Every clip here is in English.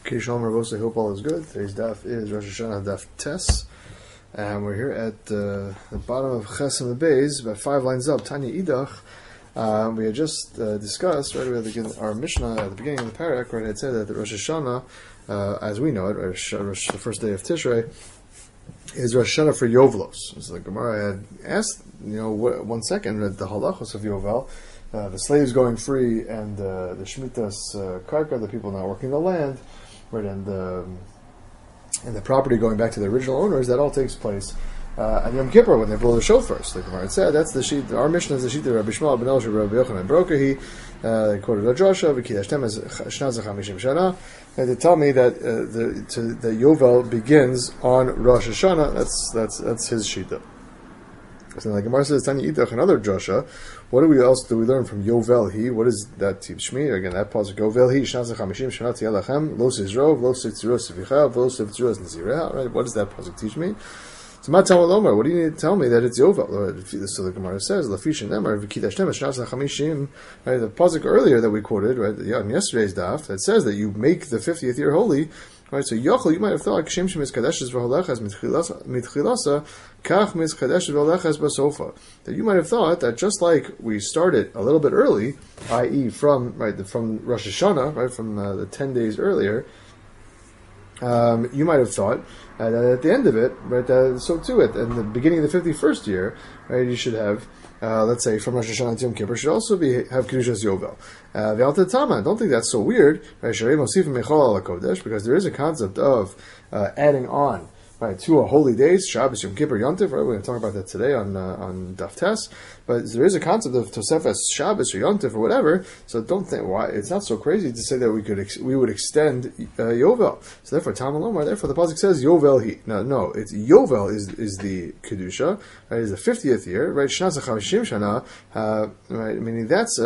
Okay, Shalom Ravos, I hope all is good. Today's daf is Rosh Hashanah daf Tes, and we're here at the bottom of Chesem Beis, about 5 lines up, Tanya Idach. We had just discussed, right, we had our Mishnah at the beginning of the parak, right, it said that the Rosh Hashanah, as we know it, the first day of Tishrei, is Rosh Hashanah for Yovlos. So the Gemara had asked, 1 second, the halachos of Yovel, the slaves going free and the Shemitah's karka, the people not working the land, right, and the property going back to the original owners, that all takes place at Yom Kippur when they blow the shofars. The Gemara said that's the sheet. Our Mishnah is the sheet of Rabbi Shmuel ben Elshua, Rabbi Yochanan Brokahi. They quoted a drasha, "V'kidashtem as shnaz chamishim shana." And they tell me that the Yovel begins on Rosh Hashanah. That's his shita. So the Gemara says, Tanya Idach, another drasha. What else do we learn from Yovel Hi? What is that teach me? Again, that pasuk Yovel Hi, Shnaz HaChamishim, Shana Tiyah Lachem, Lo Sizrov, Lo Sitzuros Sevicha, Lo Sitzuros Nazireh. Right? What does that pasuk teach me? So Matam Lomar, what do you need to tell me that it's Yovel? So the Gemara says, Lafishin Nemar, V'kidashtem, Shnaz HaChamishim. Right? The pasuk earlier that we quoted, right, on yesterday's daf, that says that you make the 50th year holy. Right, so Yochel, you might have thought Kshem Shemis Kadeshes V'Holechas Mitchilasa Kach Mis Kadeshes V'Holechas Basofa. That you might have thought that just like we started a little bit early, i.e., from Rosh Hashanah, right, from the 10 days earlier, you might have thought that at the end of it, right, so too at the beginning of the 51st year, right, you should have. Let's say from Rosh Hashanah to Yom Kippur should also have Kedushas Yovel. V'alta Tama, don't think that's so weird, right? Because there is a concept of adding on, right, to a holy days, Shabbos, Yom Kippur, Yom Tov. Right, we're going to talk about that today on Daf Tes. But there is a concept of Tosefes Shabbos or Yom Tov or whatever. So don't think why it's not so crazy to say that we would extend Yovel. So therefore, Tam Lomar. Therefore, the pasuk says Yovel Hi. No, it's Yovel is the kedusha. Right, is the 50th year. Right, Shnaz HaChamishim Shana. Right, meaning it's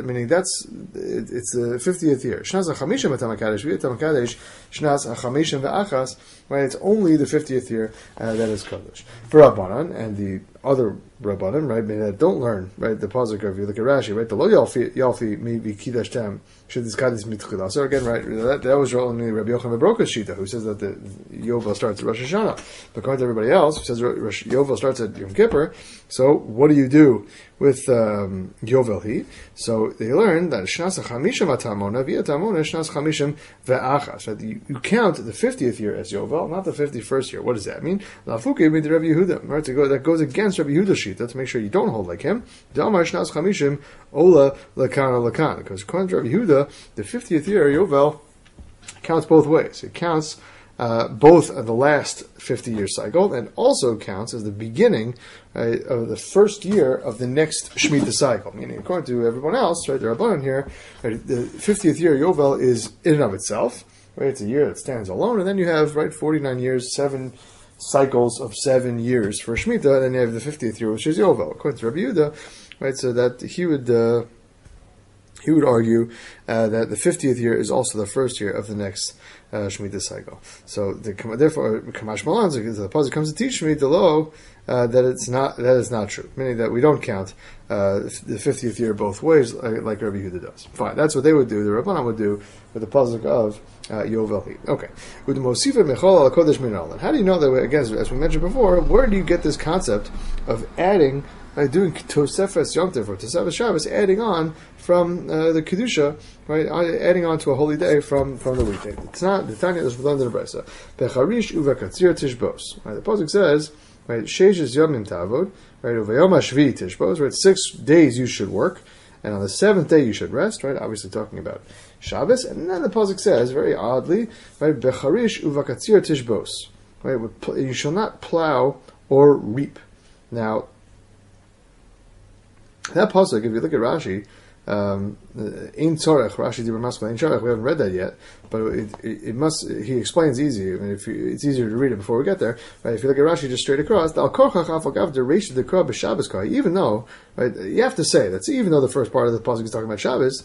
the 50th year. Shnaz HaChamishim Atam HaKadosh V'Atam HaKadosh Shnaz HaChamishim Ve'achas. Right, it's only the 50th year that is kadosh. For Rabbanan and the other Rabbanan, right, that don't learn, right, the pasuk of, you look at Rashi, right, the lo yalfi mi v'kidashtem shediskadis mitchila. So again, right, that was only Rabbi Yochanan Broka's shita, who says that the Yovel starts at Rosh Hashanah. But according to everybody else, who says Yovel starts at Yom Kippur, so what do you do with Yovel Hi? So they learn that Shnas HaChamishim Atamona V'Atamona Shnas HaChamishim Ve'achas. Right? You count the 50th year as Yovel, not the 51st year. What does that mean? Lafuke mid Rabbi Yehuda. Right? That goes against Rabbi Yehuda's shita to make sure you don't hold like him. Damar Shnas HaChamishim Ola Lakan Lakan. Because according to Rabbi Yehuda, the 50th year Yovel counts both ways. It counts both the last 50-year cycle and also counts as the beginning of the first year of the next Shemitah cycle. Meaning, according to everyone else, right, the Rabbanan here, right, the 50th year Yovel is in and of itself. Right, it's a year that stands alone, and then you have 49 years, 7 cycles of 7 years for Shemitah, and then you have the 50th year, which is Yovel. According to Rabbi Yehuda, right, so that he would argue that the 50th year is also the first year of the next Shemitah cycle. So therefore, Kamash Malan, the pasuk comes to teach me the law that is not true, meaning that we don't count the 50th year both ways like Rabbi Yehuda does. Fine, that's what they would do. The Rabbanan would do with the pasuk of Yovel Hi. Okay. How do you know that? Again, as we mentioned before, where do you get this concept of adding? Doing Tosefes Yom Tov or Tosefes Shabbos, adding on from the Kedusha, right? Adding on to a holy day from the weekday. It's not the Tanya is learned in the Brisa. Becharish uvekatzir tishbos. Right? The pasuk says, right, Sheish yomim tavod, right? Uvayom hashvi tishbos. Right? 6 days you should work, and on the 7th day you should rest. Right? Obviously talking about Shabbos, and then the pasuk says, very oddly, right? Becharish uvekatzir tishbos. Right? You shall not plow or reap. Now, that pasuk, if you look at Rashi, Ein Tzorech, Rashi Dibur Maskal Ein Tzorech, we haven't read that yet, but it must, he explains easy. I mean, it's easier to read it before we get there. Right? If you look at Rashi just straight across, even though, right, you have to say, that's even though the first part of the pasuk is talking about Shabbos,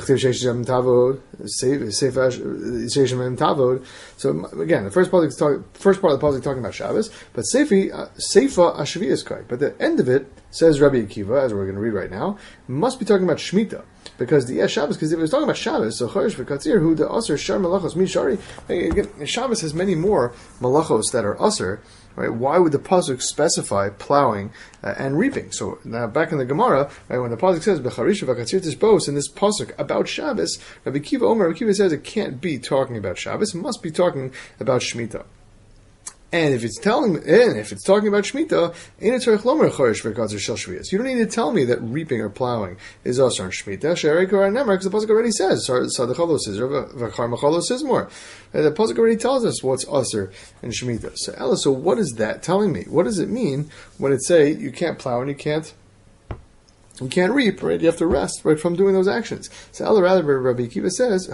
so again, the first part of the pasuk is talking about Shabbos, but Seifa Ashviyas Kai, but the end of it Says Rabbi Akiva, as we're going to read right now, must be talking about Shemitah. Because the Shabbos, because if it was talking about Shabbos, so Chodesh v'Katzir, who the Aser Shar Malachos Mi Shari. Again, Shabbos has many more Malachos that are Aser. Right? Why would the pasuk specify plowing and reaping? So now back in the Gemara, right, when the pasuk says Becharisha v'Katzir Tisbos in this pasuk about Shabbos, Rabbi Akiva says it can't be talking about Shabbos. It must be talking about Shemitah. And if it's talking about Shemitah, you don't need to tell me that reaping or plowing is also on Shemitah. Because the pasuk already says, the pasuk already tells us what's usher in Shemitah. So what is that telling me? What does it mean when it say you can't plow and you can't reap, right? You have to rest, right, from doing those actions. So Rabbi Akiva says,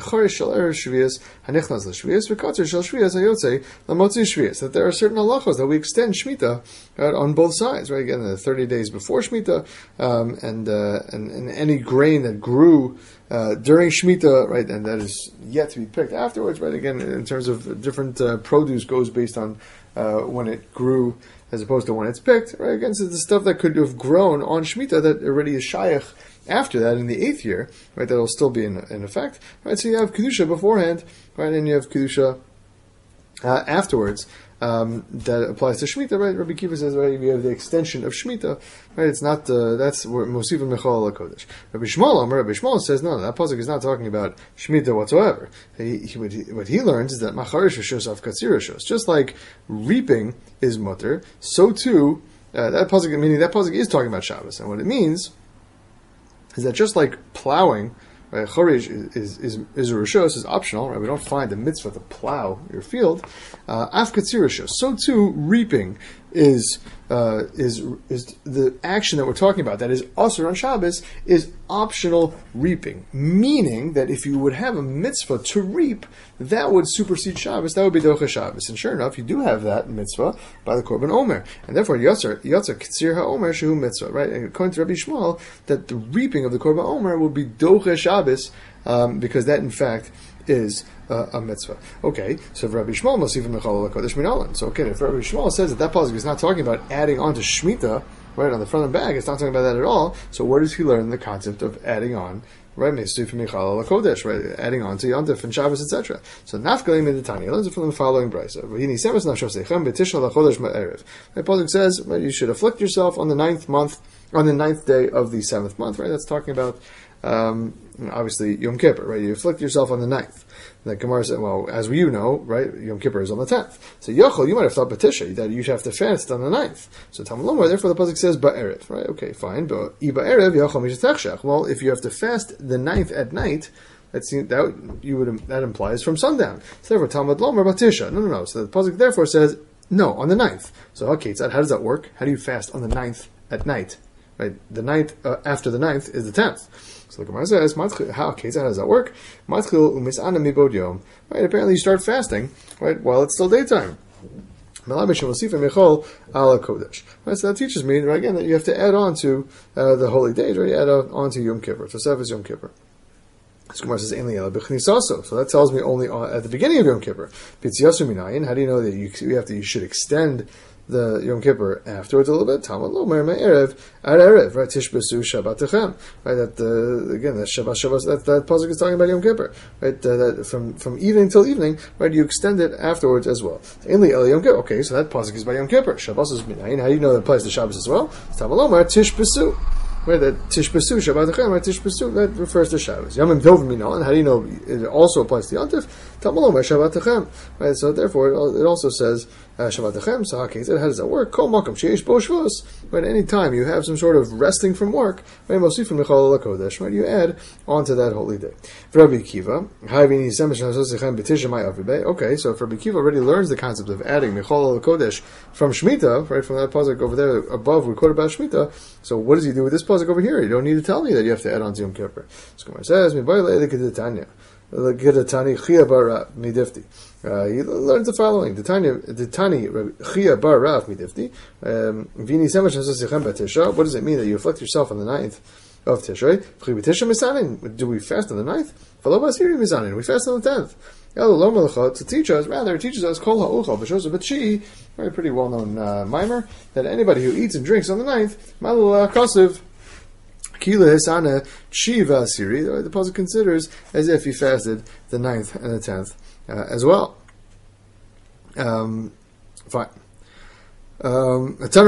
that there are certain halachos that we extend Shemitah, right, on both sides, right? Again, the 30 days before Shemitah, and any grain that grew during Shemitah, right, and that is yet to be picked afterwards, right? Again, in terms of different produce goes based on when it grew as opposed to when it's picked, right? Again, so the stuff that could have grown on Shemitah that already is shaykh after that in the 8th year, right? That'll still be in effect, right? So you have Kedusha beforehand, right? And you have Kedusha afterwards. That applies to Shemitah, right? Rabbi Akiva says, right, we have the extension of Shemitah, right? It's not, that's where Mosifim Mechal HaKodesh. Rabbi Shmuel says, no, that pasuk is not talking about Shemitah whatsoever. What he learns is that Macharish Rishos Av Katzir Rishos. Just like reaping is mutter, so too, that pasuk is talking about Shabbos. And what it means is that just like plowing, right, Chorish is a rishos, is optional, right? We don't find a mitzvah to plow your field. Af katzir rishos. So too, reaping is the action that we're talking about. That is asur on Shabbos is optional reaping, meaning that if you would have a mitzvah to reap, that would supersede Shabbos. That would be docha Shabbos. And sure enough, you do have that mitzvah by the Korban Omer, and therefore yatzer katzir haomer shehu mitzvah. Right? And according to Rabbi Shmuel, that the reaping of the Korban Omer will be docha Shabbos, because that in fact is a mitzvah. Okay, so if Rabbi Shmuel must even mechal l'kodesh minalan. So okay, if Rabbi Shmuel says that pasuk is not talking about adding on to Shemitah, right, on the front and back, it's not talking about that at all. So where does he learn the concept of adding on, right, mesuf mechal l'kodesh, right, adding on to Yontif and Shabbos, etc. So nafkalim in the Tanya, he learns it from the following brisa. V'hini semes nafshosechem b'tishal l'chodesh ma'erev. The pasuk says, right, you should afflict yourself on the 9th month, on the 9th day of the 7th month, right? That's talking about obviously Yom Kippur, right? You afflict yourself on the 9th. The Gemara said, well, as you know, right, Yom Kippur is on the 10th. So Yochel, you might have thought Batisha, that you should have to fast on the 9th. So Talmud Lomar, therefore the pasuk says Ba'erev, right? Okay, fine. But Ba'erev Yochel Mishatechshach. Well, if you have to fast the 9th at night, that implies from sundown. So therefore Talmud Lomar Batisha. No. So the pasuk therefore says no on the 9th. So okay, how does that work? How do you fast on the 9th at night? Right, the 9th after the 9th is the 10th. So the Gemara says, how does that work? Right, apparently you start fasting, right, while it's still daytime. Right, so that teaches me, right, again, that you have to add on to the holy days, right? You add on to Yom Kippur. Tosef is Yom Kippur. So that tells me only at the beginning of Yom Kippur. How do you know that you should extend the Yom Kippur afterwards a little bit? Talmud Lomer Me'erev Ad Erev, right? Tishbesu Shabbatechem, right? That again, that Shabbat, that pasuk is talking about Yom Kippur, right? That from evening till evening, right? You extend it afterwards as well. Inli El Yom Kippur. Okay, so that pasuk is by Yom Kippur. Shabbos is Minayin. How do you know that applies to Shabbos as well? Talmud Lomer Tishbesu. Right, that Tishbesu Shabbatechem, right? Tishbesu, that refers to Shabbos. Yamim Tov Minal, and how do you know it also applies to Yontif? Talmud Lomer Shabbatechem, right? So therefore, it also says Shabbatechem. So how does that work? Kol Makom Sheish Bo Shvos. Right, any time you have some sort of resting from work, right? Mosifim Mechal LaKodesh, right? You add onto that holy day. For Rabbi Akiva, okay, so if Rabbi Akiva already learns the concept of adding Mechal LaKodesh from Shemitah, right? From that pasuk over there above, we quote about Shemitah. So what does he do with this pasuk over here? You don't need to tell me that you have to add on to Yom Kippur. So Gemara says, he learns the following. The Tani Chia Bar Rav Midifti. What does it mean that you afflict yourself on the 9th of Tishrei. Do we fast on the 9th? We fast on the 10th. To teach us, rather, it teaches us Kol ha'ochal b'shos b'tshi, very pretty well-known mimer, that anybody who eats and drinks on the 9th, malul kosiv, kila hisana shiva asiri, the pasuk considers as if he fasted the 9th and the 10th as well. Fine. Now,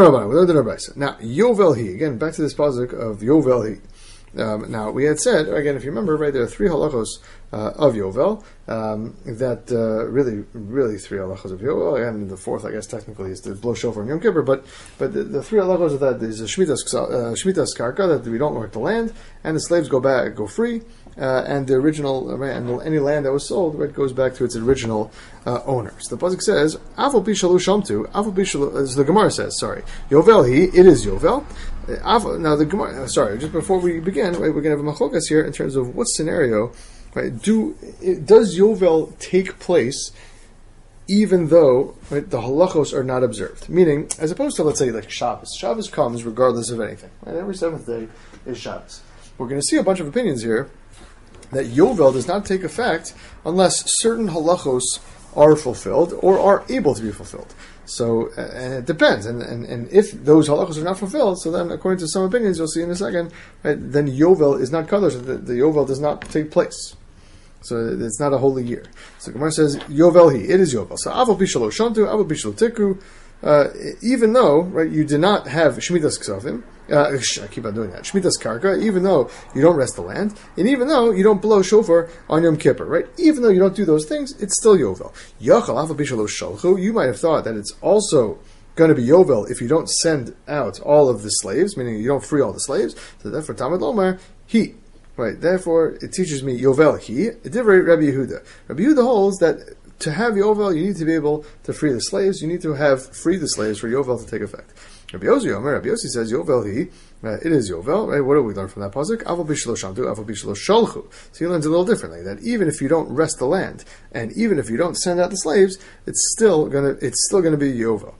Yovel Hi, again, back to this pasuk of Yovel Hi. Now, we had said, again, if you remember, right, there are 3 halachos of Yovel, that really 3 halachos of Yovel, and the 4th, I guess, technically, is to blow shofar on Yom Kippur, but the 3 halachos of that is a Shemitas Karka, that we don't work the land, and the slaves go free, and the original, and any land that was sold, right, goes back to its original owner. So the pasuk says, "Avol bi shalu shamtu." As the Gemara says, Yovel Hi, it is Yovel. Now the Gemara, just before we begin, right, we're going to have a machlokas here in terms of what scenario, right? Does Yovel take place even though, right, the halachos are not observed? Meaning, as opposed to, let's say, like Shabbos. Shabbos comes regardless of anything. Right? Every 7th day is Shabbos. We're going to see a bunch of opinions here that Yovel does not take effect unless certain halachos are fulfilled or are able to be fulfilled. So, and it depends. And if those halachos are not fulfilled, so then according to some opinions, you'll see in a second, right, then Yovel is not kadosh. The Yovel does not take place. So it's not a holy year. So Gemara says, Yovel Hi, it is Yovel. So Avol Bi Shelo Shantu, Avol Bi Shelo Tiku, even though, right, you did not have Shemitas Ksavim, I keep on doing that. Shemitas Karka, even though you don't rest the land, and even though you don't blow shofar on Yom Kippur, right? Even though you don't do those things, it's still Yovel. You might have thought that it's also going to be Yovel if you don't send out all of the slaves, meaning you don't free all the slaves. So therefore, Talmud Lomar, Hi. Right, therefore, it teaches me Yovel Hi. It different Rabbi Yehuda. Rabbi Yehuda holds that to have Yovel, you need to be able to free the slaves. You need to have free the slaves for Yovel to take effect. Rabbi Yossi says, Yovel Hi, it is Yovel, right? What do we learn from that pasuk? Avol bi shelo shamtu, avol bi shelo shalchu. So he learns a little differently, that even if you don't rest the land, and even if you don't send out the slaves, it's still gonna be Yovel.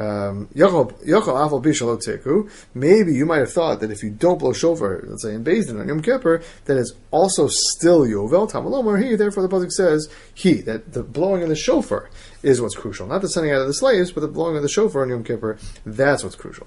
Maybe you might have thought that if you don't blow shofar, let's say in Beis Din on Yom Kippur, that it's also still Yovel. Tamalomar Hi, therefore the pasuk says that the blowing of the shofar is what's crucial, not the sending out of the slaves, but the blowing of the shofar on Yom Kippur. That's what's crucial.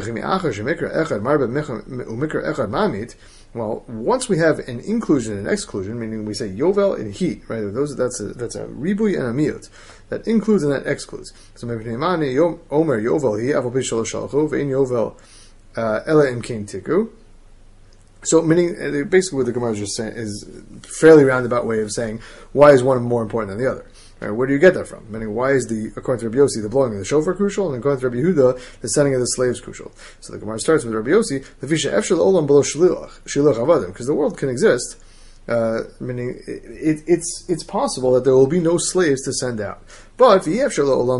Well, once we have an inclusion and exclusion, meaning we say Yovel and Hi, right? That's a ribui and a miut. That includes and that excludes. So maybe Omer Yovel Hi Avol Bi Shelo Shalchu Ve'in Yovel Ela Im Kein Tiku. So, meaning basically what the Gemara is just saying is a fairly roundabout way of saying why is one more important than the other. Right, where do you get that from? Meaning, why is according to Rabbi Yossi, the blowing of the shofar crucial, and according to Rabbi Yehuda, the sending of the slaves crucial? So the Gemara starts with Rabbi Yossi, because the world can exist, meaning it's possible that there will be no slaves to send out. But it's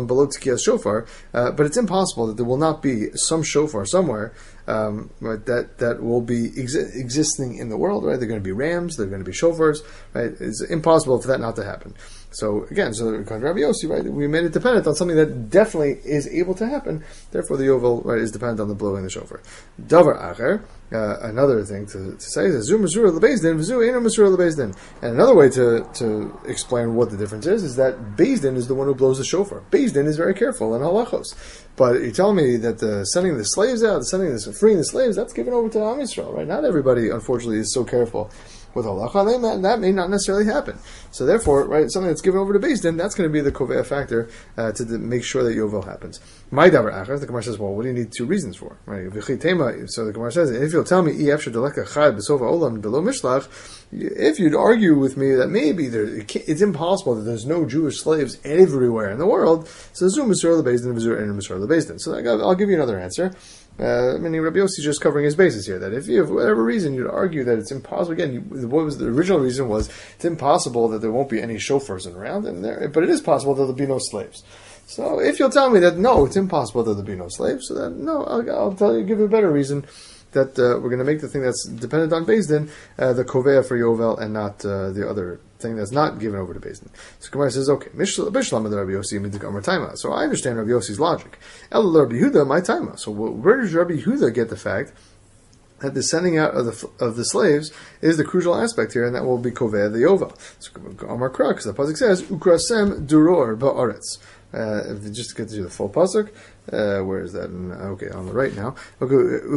impossible that there will not be some shofar somewhere, right, that will be existing in the world. Right, they're going to be rams, they're going to be shofars. Right, it's impossible for that not to happen. So again, according to Rabbi Yossi, right, we made it dependent on something that definitely is able to happen. Therefore, the Yovel, right, is dependent on the blowing the shofar. Davar acher, another thing to say is Zu Masura leBeis Din, V'zu Eino Masura leBeis Din. And another way to explain what the difference is that Beis Din is the one who blows the shofar. Beis Din is very careful in halachos. But you're telling me that sending the slaves out, freeing the slaves, that's given over to Am Yisrael, right? Not everybody, unfortunately, is so careful with halacha, that may not necessarily happen. So therefore, right, something that's given over to Beis Din, that's going to be the kovea factor to make sure that Yovel happens. My davar achar, the Gemara says, well, what do you need 2 reasons for? Right? So the Gemara says, if you'll tell me, if you'd argue with me that maybe it's impossible that there's no Jewish slaves everywhere in the world, so Zu Masur leBeis Din, V'zu Eino Masur leBeis Din. So I'll give you another answer. Meaning Rabbi Yossi is just covering his bases here. That if you, for whatever reason, you'd argue that it's impossible. Again, what was the original reason was it's impossible that there won't be any shofars around, but it is possible that there'll be no slaves. So if you'll tell me that no, it's impossible that there'll be no slaves, so then no, I'll give you a better reason that we're going to make the thing that's dependent on Beis Din the kovea for Yovel and not the other thing that's not given over to Beis Din. So Gemara says, okay, so I understand Rabbi Yossi's logic. El Rabbi Yehuda, my taima. So where does Rabbi Yehuda get the fact that the sending out of the slaves is the crucial aspect here, and that will be koveh the yovel. So Amar Kra, because the pasuk says ukrasem duror ba'aretz. Just to get to the full pasuk, where is that? Okay, on the right now. Right,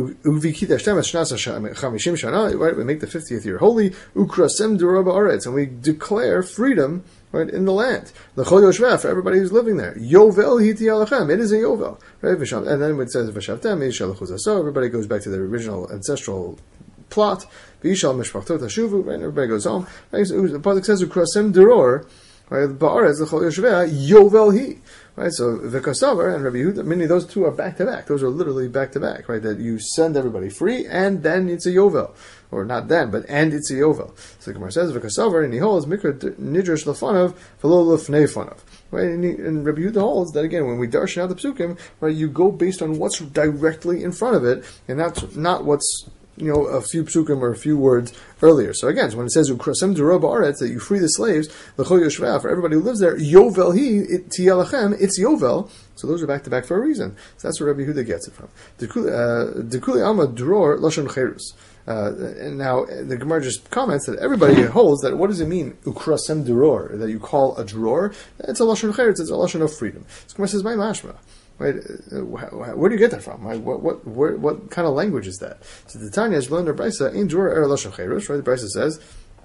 we make the 50th year holy. Ukrasem duror ba'aretz, and we declare freedom. Right, in the land. L'chol yoshveh, for everybody who's living there. Yovel hiti alachem. It is a yovel. Right? And then when it says v'shavtem, so everybody goes back to their original ancestral plot. V'yishal mishpachtot hashuvu, right? Everybody goes home. Right? So the pasuk says ukrasem deror, right? Ba'aretz l'chol yoshveh, yovel hi. Right? So v'kasavar and Rabbi Yehuda, meaning those two are back to back. Those are literally back to back, right? That you send everybody free, and then it's a yovel. Or not then, but and it's a yovel. So the Gemara says, "V'kasavar," and he holds mikra nidrush lefanav v'lo lefnei fanav. Right, and Rabbi Yehuda holds that again when we darshan out the psukim, right, you go based on what's directly in front of it, and that's not what's a few psukim or a few words earlier. So again, when it says "Ukrasem dura ba'aretz," that you free the slaves, l'chol yoshveh, for everybody who lives there, yovel hi tiyalachem, it's yovel. So those are back to back for a reason. So that's where Rabbi Yehuda gets it from. Dekuli alma dror lashon cherus. And now the Gemara just comments that everybody holds that what does it mean ukrasem duror, that you call a drawer? It's a lashon cheretz, it's a lashon of freedom. So Gemara says, "My mashma." Right? Where do you get that from? Right? What kind of language is that? So the Tanya is learned Brisa in drawer er lashon cheretz. Right? The Brisa says,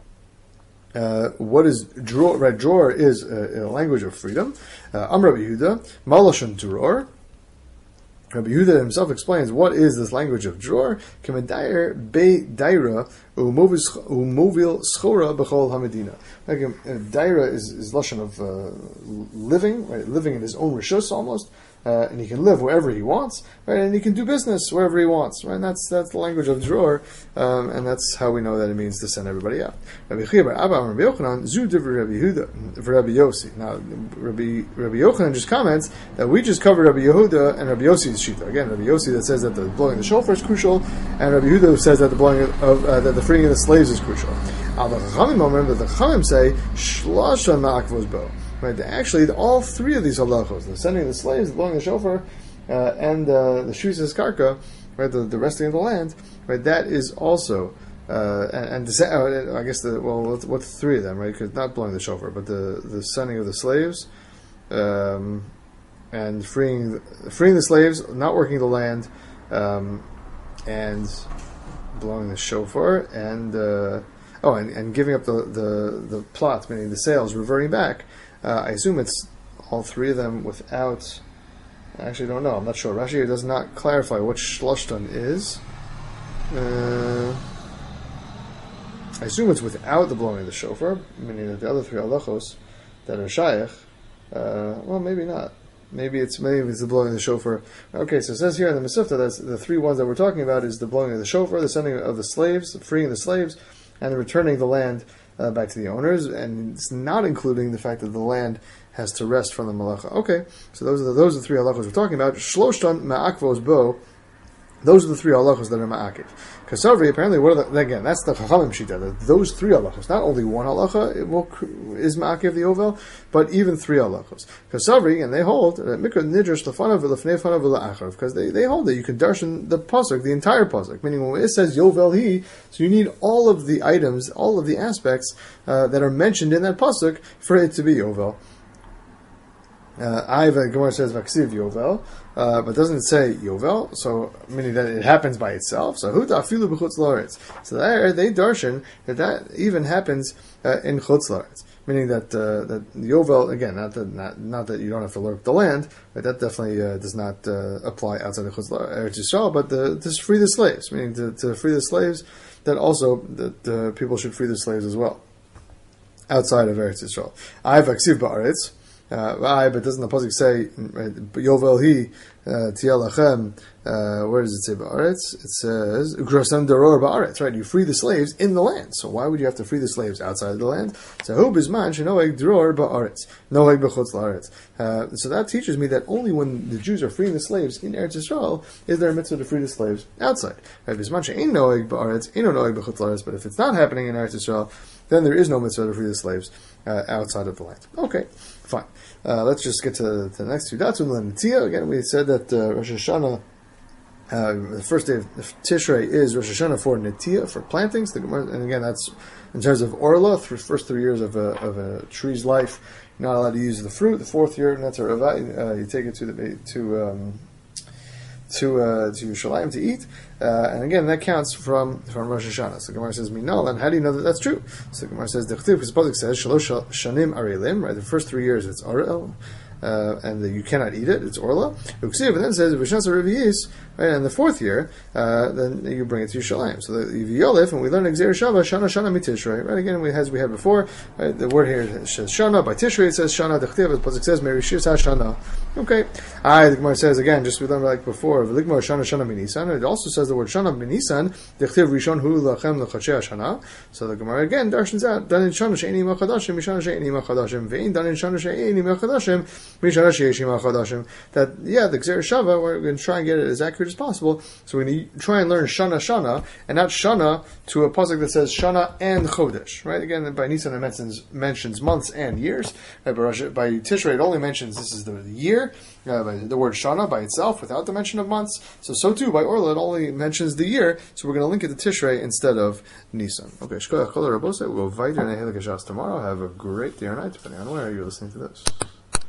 "What is drawer?" Right? Drawer is a language of freedom. Amar Rabbi Yehuda, ma lashon duror. Rabbi Yehuda himself explains what is this language of drawer. K'medayer be daira umovil schora b'chol hamedina. Like daira is lashon of living, right? Living in his own rishus almost, and he can live wherever he wants, right? And he can do business wherever he wants, right? And that's the language of drawer, and that's how we know that it means to send everybody out. Rabbi Chia bar Abba Rabbi Yochanan zu divrei Rabbi Yehuda Rabbi Yossi. Now Rabbi Yochanan just comments that we just covered Rabbi Yehuda and Rabbi Yossi's shita. Again, Rabbi Yossi that says that the blowing the shofar is crucial, and Rabbi Yehuda says that the blowing of that the freeing of the slaves is crucial. Al the Chachamim remember the Chachamim say shlosha ma'akvos bo. Right, actually, all three of these halachos, the sending the slaves, the blowing the shofar, and the shvisas karka, right, the resting of the land, right, that is also, I guess what's three of them, right? Because not blowing the shofar, but the sending of the slaves, and freeing the slaves, not working the land, and blowing the shofar, and giving up the plot, meaning the sales, reverting back. I assume it's all three of them without. I actually don't know. I'm not sure. Rashi here does not clarify what shloshtan is. I assume it's without the blowing of the shofar, meaning that the other three halachos that are shaykh. Well, maybe not. Maybe it's the blowing of the shofar. Okay, so it says here in the Mesivta that the three ones that we're talking about is the blowing of the shofar, the sending of the slaves, freeing the slaves, and returning the land back to the owners, and it's not including the fact that the land has to rest from the malacha. Okay, so those are the three halachos we're talking about. Shloshtan ma'akvos bo. Those are the three halachos that are ma'akiv. Kasavri, apparently, again, that's the Chachamim shita. Those three halachos, not only one halacha is ma'akiv the ovel, but even three halachos. Kasavri, and they hold that mikra nidrush lefanav v'lefnei fanav v'la'acharav, because they hold that you can darshan the pasuk, the entire pasuk, meaning when it says yovel hi, so you need all of the items, all of the aspects that are mentioned in that pasuk for it to be yovel. Gemara says vaksiv yovel, but doesn't say yovel, so meaning that it happens by itself. So huta afilu b'chutz la'aretz. So there they darshan that even happens in chutz la'aretz, meaning that yovel again, not that you don't have to lurk the land, but that definitely does not apply outside of chutz la'aretz Yisrael, but to free the slaves, meaning to free the slaves. That also that people should free the slaves as well outside of Eretz Yisrael. I vaksiv ba'aretz. But doesn't the pasuk say Yovel hi tiyalachem? Where does it say ba'aretz? It says ukrasem daror ba'aretz. Right, you free the slaves in the land. So why would you have to free the slaves outside of the land? So hu bizman shenoeg daror ba'aretz, noeg b'chutz la'aretz. So that teaches me that only when the Jews are freeing the slaves in Eretz Yisrael is there a mitzvah to free the slaves outside. Right, bizman she'ein noeg ba'aretz, eino noeg b'chutz la'aretz. But if it's not happening in Eretz Yisrael, then there is no mitzvah to free the slaves outside of the land. Okay, fine. Let's just get to the next two. Again, we said that Rosh Hashanah The first day of Tishrei is Rosh Hashanah for Netiyah, for plantings. And again, that's in terms of Orla, through the first 3 years of a tree's life. You're not allowed to use the fruit. The fourth year, you take it to Yerushalayim to eat, and again that counts from Rosh Hashanah. So the Gemara says, "Minal," and how do you know that that's true? So the Gemara says, "The Chtiv," because the pasuk says, "Shalosh shanim arelim," right? The first 3 years it's arel, and you cannot eat it. It's orla. But then it says, "V'shnas revi'is," right? And the fourth year, then you bring it to Yerushalayim. So the Yolif, and we learn Gzeir Shava, Shana mitishrei, right? Again, as we had before, right? The word here says Shana. By Tishrei it says Shana. The Chtiv, the pasuk says, "Merishis Shana." Okay. The Gemara says again, just we learned like before, "V'ligmar Shana minisan." It also says the word Shana minisan. The Chtiv Rishon hu lachem lechachei Shana. So the Gemara again darshans out. Dan in Shana she'eni machadashim, mishana she'eni machadashim, ve'in dan in Shana she'eni machadashim. That the Gzeir Shava, we're going to try and get it as accurate as possible. So we're going to try and learn Shana and not Shana to a pasuk that says Shana and Chodesh. Right? Again, by Nisan it mentions months and years. Right? By Tishrei it only mentions this is the year. By the word Shana by itself without the mention of months. So too by Orla it only mentions the year. So we're going to link it to Tishrei instead of Nisan. Okay, Shkoyach Kol Rabosai. We'll go weiter and tomorrow. Have a great day or night depending on where you're listening to this.